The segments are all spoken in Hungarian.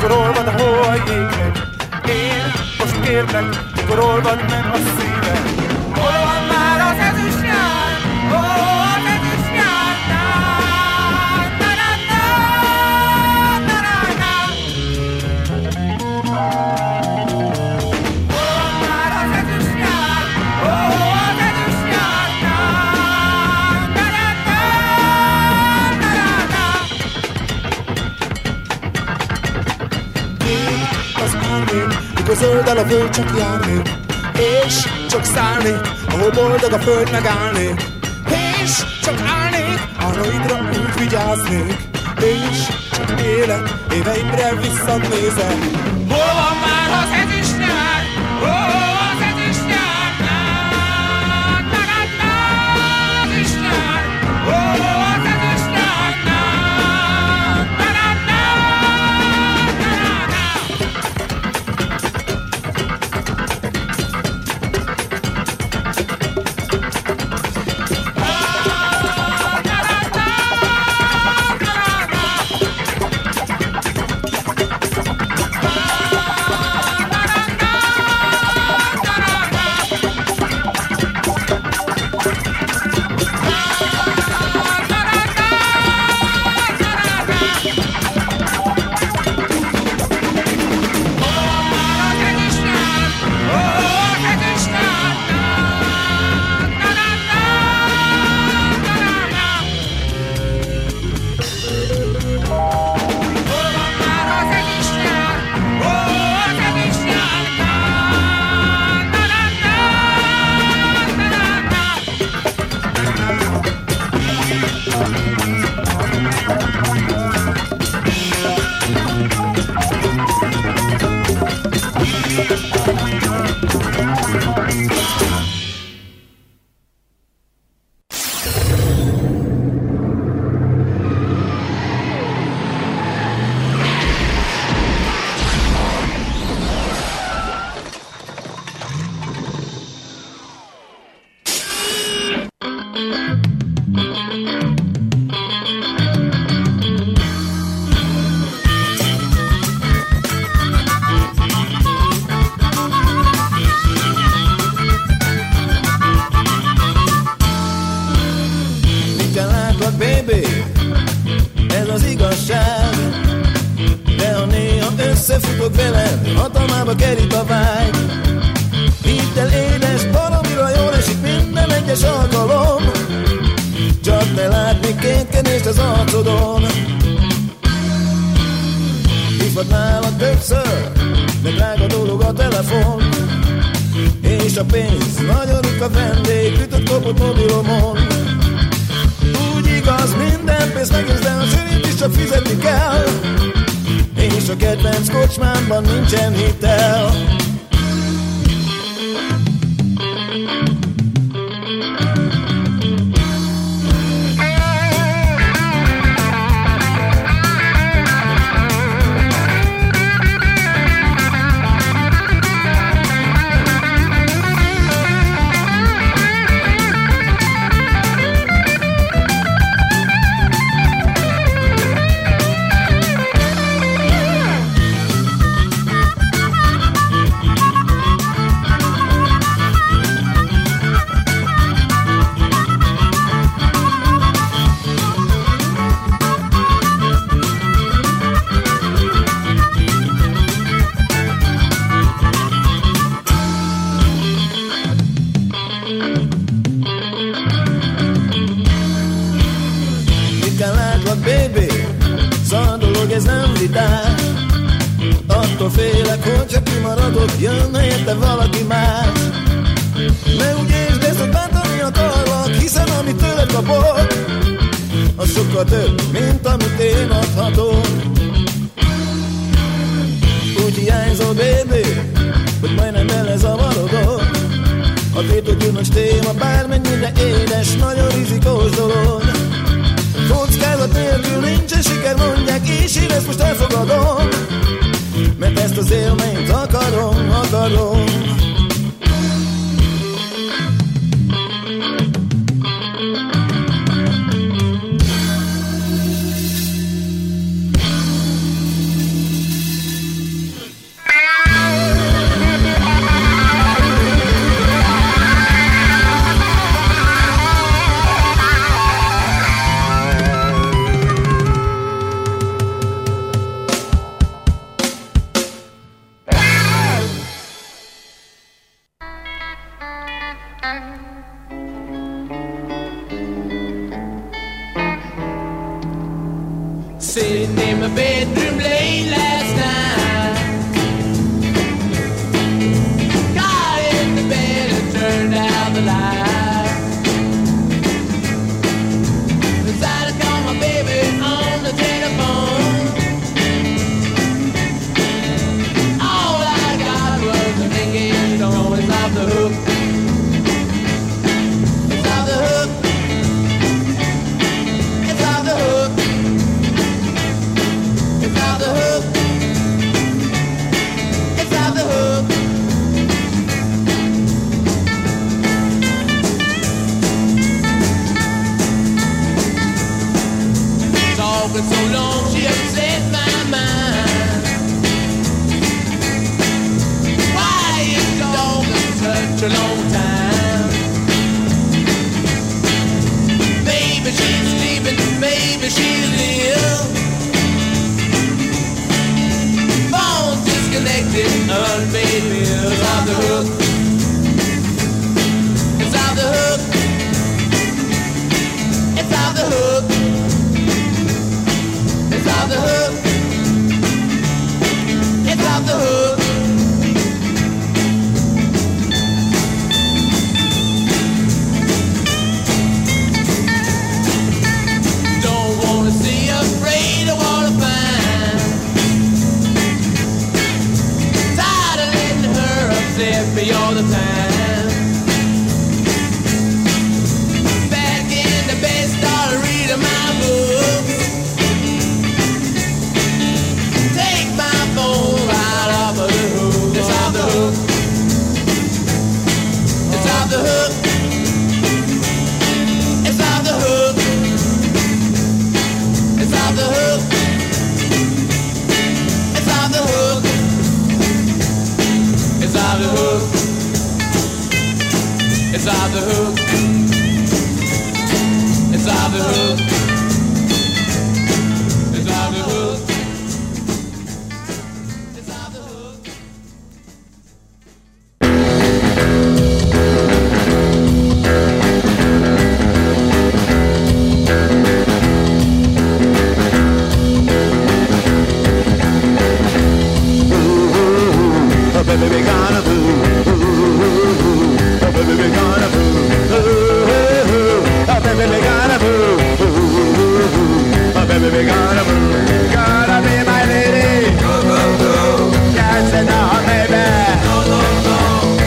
mikor olvad a hó a jégre. Én most kérlek, mikor olvad meg a szívem. Hol van már az ezüst nyár? Ó, az ezüst nyár! Mikor zöld el a föld, csak járnék, és csak szállnék, ahol boldog a föld megállnék, és csak állnék, arraidra úgy vigyáznék, és csak élek, éveimre visszanézek. Hol van már az ezüst nyár? Ó, az ezüst nyár! Az ezüst nyár! Ó, az ezüst nyár! Hatalmába kerít a vágy. Hidd el édes, valamira jól esik minden egyes alkalom. Csak ne látni kétkedést az arcodon. Hívhatnálak többször, de drága dolog a telefon. És a pénz nagyon ritka vendég, ütött kopott mobilomon. Úgy igaz, minden pénz megősz, de a sörét is csak fizetni kell. És a kedvenc kocsmámban nincsen hitel. Ez nem vitás. Attól félek, hogy csak kimaradok, jönne érte valaki más. Ne úgy értsd, ezt a bántani akarlak, hiszen amit tőled kapok, az sokkal több, mint amit én adhatok. Úgy hiányzol, baby, hogy majdnem belezavarodok. A tétoggyümölcs téma bármennyire édes, nagyon rizikós dolog. Kockázat nélkül nincsen siker, mondják, és én ezt most elfogadom, mert ezt az élményt akarom. the hook. It's off the hook. It's off the hook. It's off the hook. It's off the hook. Don't wanna see afraid, I wanna find. Tired of letting her upset me all the time. Back in the bed, started reading my books. Take my phone right off of the hook. It's off the hook. It's off the hook. It's off the hook. It's off the hook. It's off the hook. It's off the hook. It's off the hook. It's off the hook. It's off the hook. It's off the hook. Oh, baby, we gonna move. Oh, baby, we gonna move. Oh, baby, we gonna move. Oh, baby, we gonna move. Gonna be my lady. Go, go, go. Can't say no, baby. No, no, no.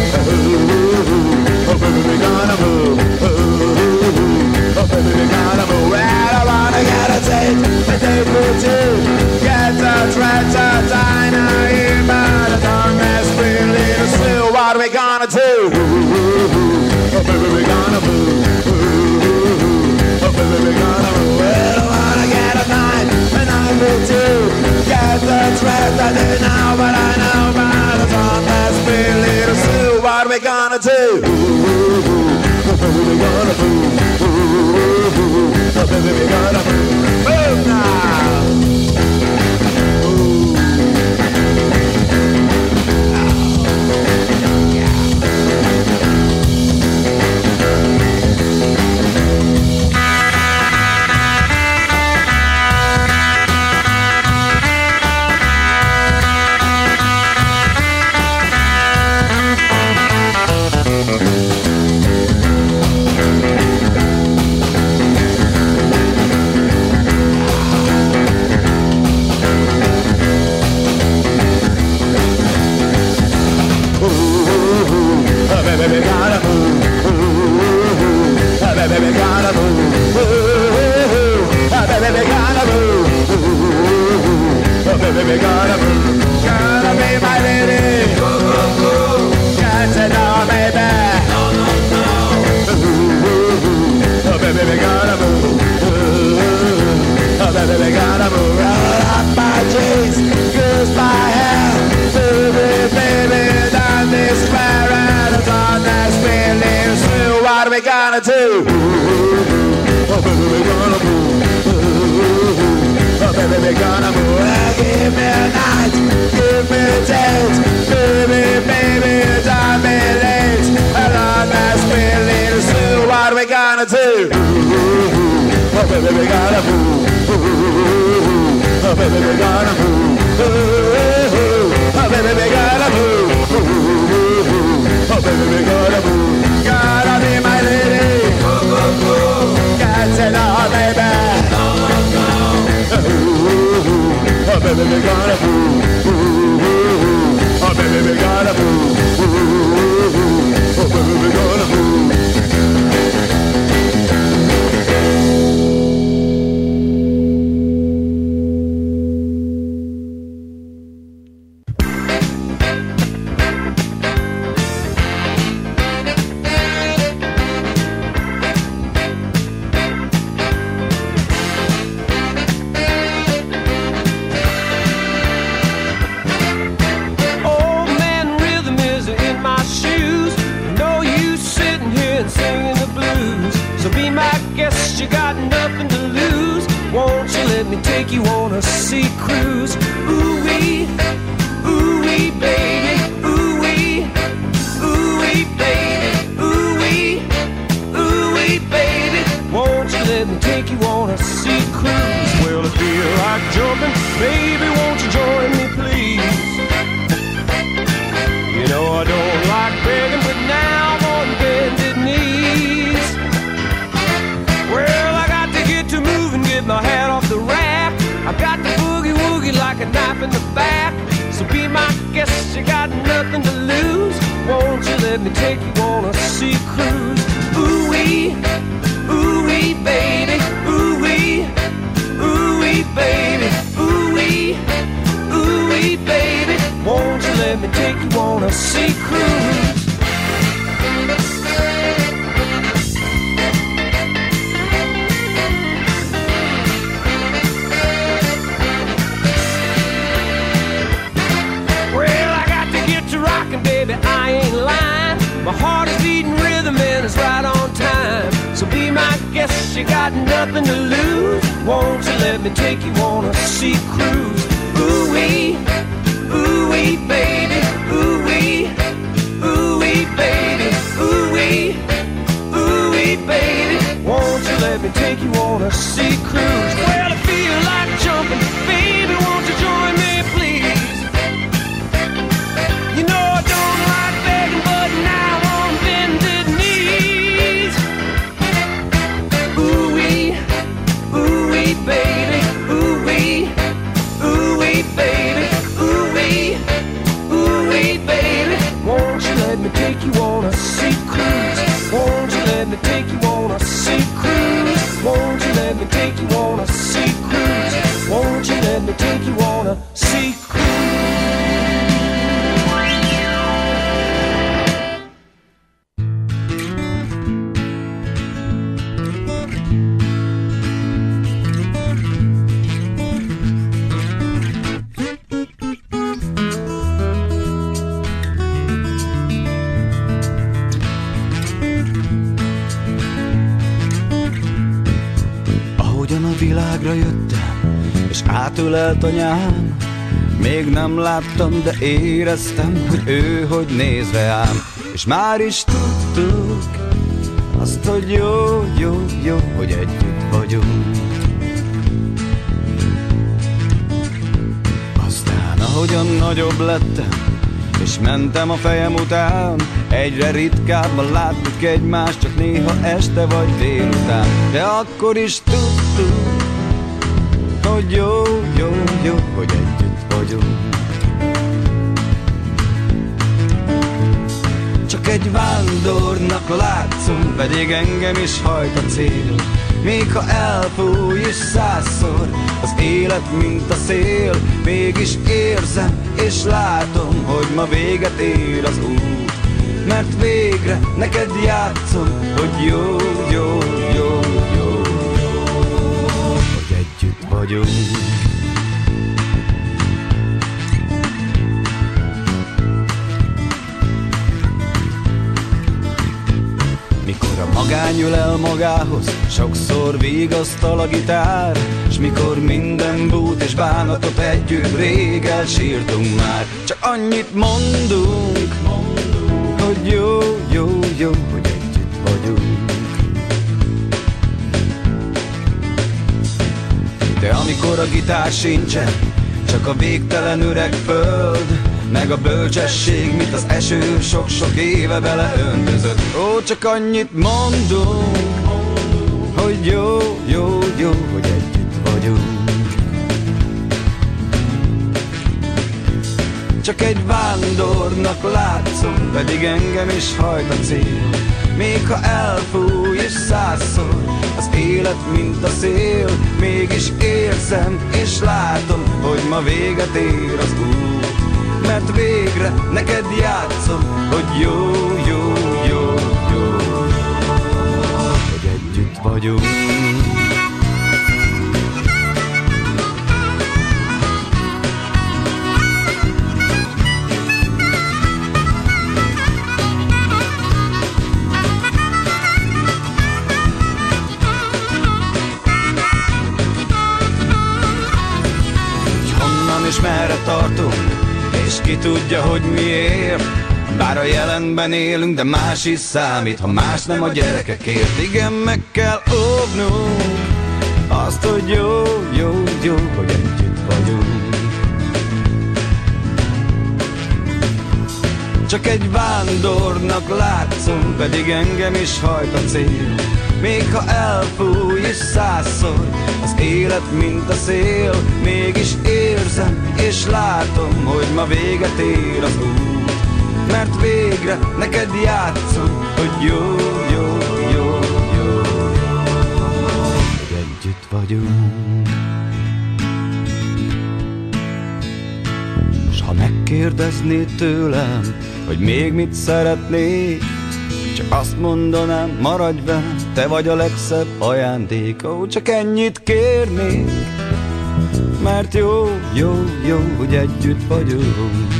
Oh, baby, we gonna move. Oh, baby, we gonna move. Well, I wanna get a date with you. Get a treasure diner here by the dawn. That's really the still. What are we gonna do? Oh, baby, we gonna move. Oh, baby, we gonna move. Well, I wanna get a night with you. Get the treasure there now, but I know by the dawn. That's really the still. What are we gonna do? Oh, baby, we gonna move. Oh, baby, we gonna move. Move now. Baby, we gotta move. Baby, we gotta move. Baby, we gotta move. Baby, we gotta move. Gotta be my lady. Go, go, go. Can't say no, baby. No, no, no. Baby, we gotta move. Baby, we gotta move. Roll up my jeans, goose my hair. Baby, baby, down this square and it's on that spinning through. What are we gonna do? Oh, baby, we gonna move. Oh, baby, we gonna move. Well, give me a night, give me a date. Baby, baby, don't be late. And on that spinning through. What are we gonna do? Oh, baby, we gotta move. Oh, baby, we gotta move. Oh, baby, we gotta move. Oh, baby, we gotta move. Gotta be my lady. Go, go, go. Can't say no, baby. No, no, no. Oh, baby, we gotta move. Oh, baby, we gotta move. Oh, baby, we gotta move. Take you on a sea cruise. Ooh-wee, baby, ooh-wee. let me take you on a sea cruise? Ooh-wee, ooh-wee, baby, ooh-wee, ooh-wee, baby, ooh-wee, ooh-wee, baby. Won't you let me take you on a sea cruise? Baby, I ain't lying. My heart is beating rhythm and it's right on time. So be my guest, you got nothing to lose. Won't you let me take you on a sea cruise? Ooh-wee, ooh-wee, baby, ooh-wee, ooh-wee, baby, ooh-wee, ooh-wee, baby. Won't you let me take you on a sea cruise? Well, I feel like jumping, baby, won't you join me, please? You know I don't like begging, but now on bended knees. Ooh-wee, ooh-wee, baby, ooh-wee, ooh-wee, baby, ooh-wee, ooh-wee, baby. Won't you let me take you on a sea cruise? Won't you let me take you on a sea cruise? Won't you let me take you on a sea cruise? Won't you let me take you on a sea cruise? Világra jöttem, és átölelt anyám. Még nem láttam, de éreztem, hogy ő hogy néz rám. És már is tudtuk azt, hogy jó, jó, jó, hogy együtt vagyunk. Aztán ahogyan nagyobb lettem, és mentem a fejem után, egyre ritkábban láttuk egymást, csak néha este vagy délután. De akkor is tudtuk, hogy jó, jó, jó, hogy együtt vagyunk. Csak egy vándornak látszom, pedig engem is hajt a cél. Még ha elfúj is 100-szor az élet, mint a szél, mégis érzem és látom, hogy ma véget ér az út. Mert végre neked játszom, hogy jó, jó, jó, jó, hogy együtt vagyunk. Mikor a magány ül el magához, sokszor vigasztal a gitár, s mikor minden bút és bánatot együtt rég elsírtunk már. Csak annyit mondunk, hogy jó, jó, jó, hogy együtt vagyunk. De amikor a gitár sincsen, csak a végtelen üreg föld, meg a bölcsesség, mint az eső sok-sok éve beleöntözött. Ó, csak annyit mondunk, hogy jó, jó, jó, hogy együtt vagyunk. Csak egy vándornak látszom, pedig engem is hajt a cél. Még ha elfúj és 100-szor az élet, mint a szél, mégis érzem és látom, hogy ma véget ér az út. Mert végre neked játszom, hogy jó, jó, jó, jó, hogy együtt vagyunk. Honnan és merre tartunk, és ki tudja, hogy miért. Bár a jelenben élünk, de más is számít, ha más nem a gyerekekért. Igen, meg kell óvnunk azt, hogy jó, jó, jó, hogy együtt vagyunk. Csak egy vándornak látszom, pedig engem is hajt a cél. Még ha elfúj is 100-szor az élet, mint a szél, mégis érzem és látom, hogy ma véget ér az út. mert végre neked játszom, hogy jó, jó, jó, jó, hogy együtt vagyunk. S ha megkérdeznéd tőlem, hogy még mit szeretnék, csak azt mondanám, maradj velem, te vagy a legszebb ajándék. Ó, csak ennyit kérnék, mert jó, jó, jó, hogy együtt vagyunk.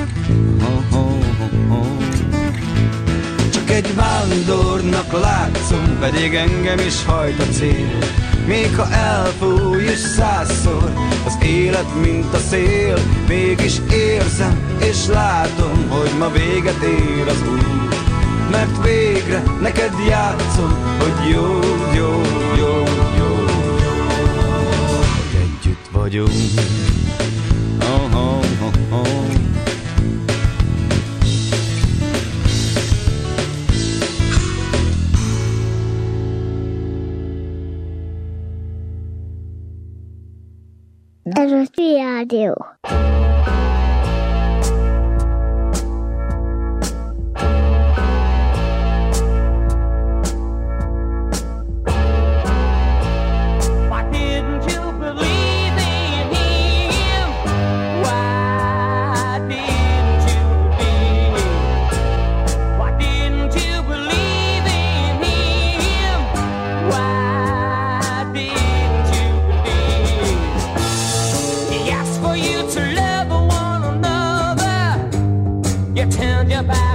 Csak egy vándornak látszom, pedig engem is hajt a cél. Még ha elfúj is 100-szor az élet, mint a szél, mégis érzem és látom, hogy ma véget ér az út. Mert végre neked játszom, hogy jó, jó, jó, jó, hogy együtt vagyunk. Oh, oh, oh, oh. Ez a Rádió. Your back.